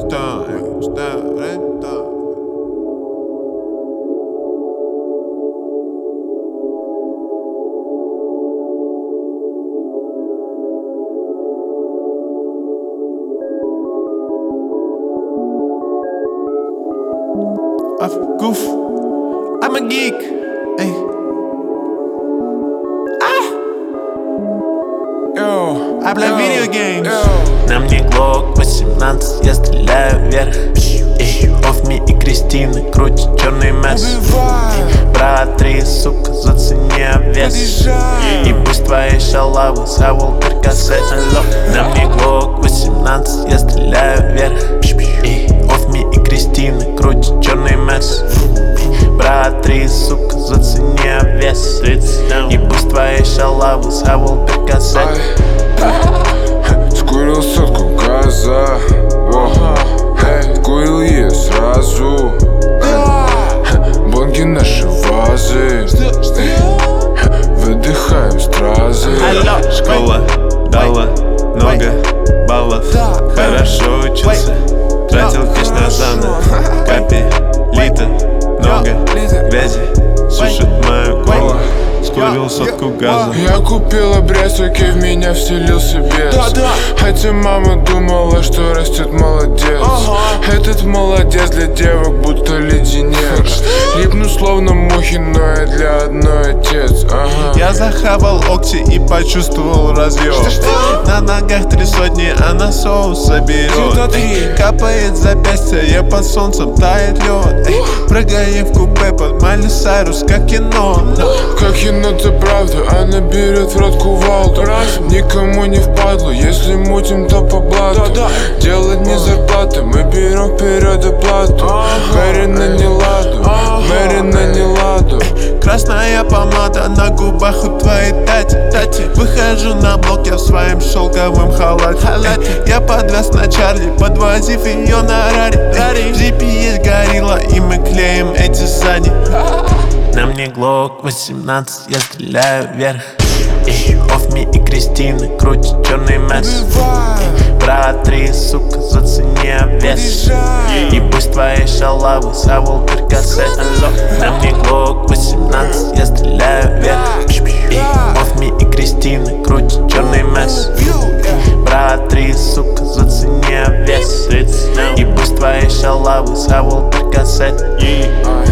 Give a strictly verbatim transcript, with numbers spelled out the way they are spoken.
Stop, stop, stop. Off goof, I'm a geek. Ey. Ah! Yo, habla video games. На мне глок восемнадцать, я стреляю вверх. Эй, Офми и Кристины крутят черный мяс. Брат три, сука, зацени вес. И пусть твои шалавы зовут Перкасет. На мне глок восемнадцать, я стреляю вверх. Эй, Офми и Кристины крутят черный мяс. Брат три, сука, зацени вес. И пусть твои шалавы зовут Перкасет. Скурил сотку газа, курил ее сразу. Бонги наши вазы, выдыхаем стразы. Школа дала много баллов. Хорошо учился, тратил кэш на заны. Капи, лита, много грязи сушит мою голову. Скурил сотку газа. Я купил обрез, окей, в меня вселился бес. Хотя мама думала, что растет молодец. Этот молодец для девок будто леденец. Липну словно мухи, но я для одной отец. Ага. Я захавал окти и почувствовал разъем. На ногах три сотни, а на соус соберет. Эй, капает запястье, я под солнцем тает лед. Эй, прыгаем в купе под Майли Сайрус, как кино. Как кино, это правда, она берет в рот кувалду. Никому не впадло, если мутим, то по блату. Делать не зарплата, мы берем вперед оплату. Мэри на неладу, Мэри на неладу. Красная помада на губах у твоей тати, тати. Выхожу на блок, я в своем шелковом халате. Я подвез на Чарли, подвозив ее на Рари. В джипе есть горилла, и мы клеим эти сани. На мне глок восемнадцать, я стреляю вверх. Эй, Офми и Кристины крутят черный мяс. Брат три, сука, зацени вес. И пусть твои шалавы зовут Перкасет. На мне глок восемнадцать, я стреляю вверх. Эй, Офми и Кристины крутят черный мяс. Брат три, сука, зацени вес. И пусть твои шалавы зовут Перкасет.